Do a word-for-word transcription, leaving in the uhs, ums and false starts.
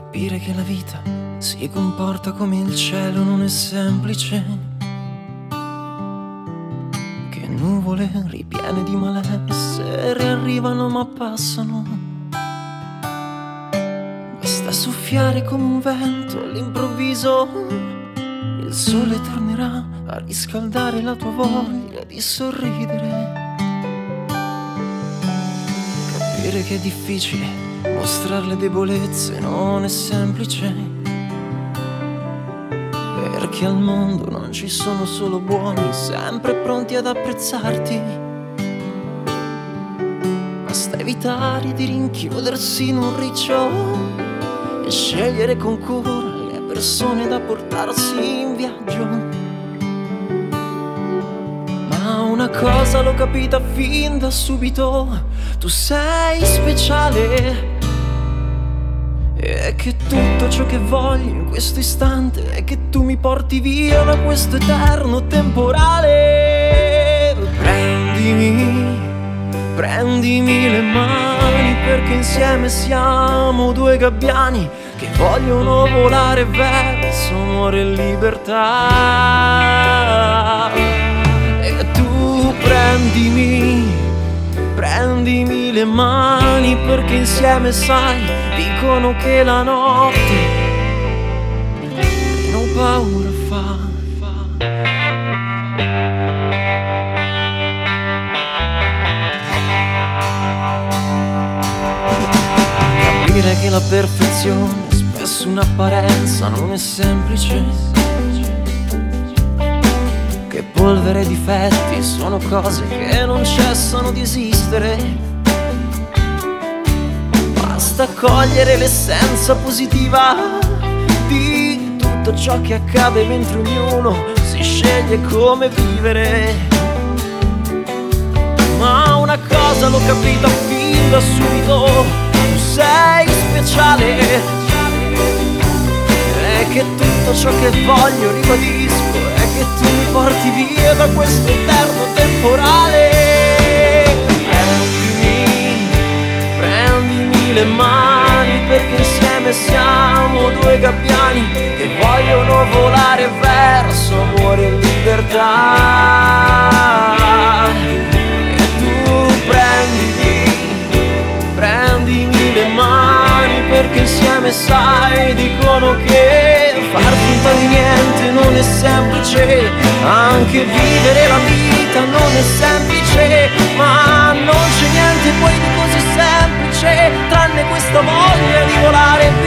Capire che la vita si comporta come il cielo non è semplice, che nuvole ripiene di malessere arrivano ma passano. Basta soffiare come un vento, all'improvviso il sole tornerà a riscaldare la tua voglia di sorridere. Capire che è difficile mostrare le debolezze non è semplice, perché al mondo non ci sono solo buoni, sempre pronti ad apprezzarti. Basta evitare di rinchiudersi in un riccio e scegliere con cura le persone da portarsi in viaggio. Ma una cosa l'ho capita fin da subito: tu sei speciale, e che tutto ciò che voglio in questo istante è che tu mi porti via da questo eterno temporale. Prendimi, prendimi le mani, perché insieme siamo due gabbiani che vogliono volare verso amore e libertà. E tu prendimi, prendimi le mani, perché insieme sai, dicono che la notte meno paura fa. Capire che la perfezione è spesso un'apparenza non è semplice, che polvere e difetti sono cose che non cessano di esistere. Basta cogliere l'essenza positiva di tutto ciò che accade mentre ognuno si sceglie come vivere. Ma una cosa l'ho capita fin da subito: tu sei speciale, e che tutto ciò che voglio, ribadisco, è che tu mi porti via da questo eterno temporale. Prendimi, prendimi le mani, perché insieme siamo due gabbiani che vogliono volare verso amore e libertà. E tu prendimi, prendimi le mani, perché insieme sai, dicono che far finta di niente non è semplice, anche vivere la vita non è semplice, ma non c'è niente poi di così semplice tranne questa voglia di volare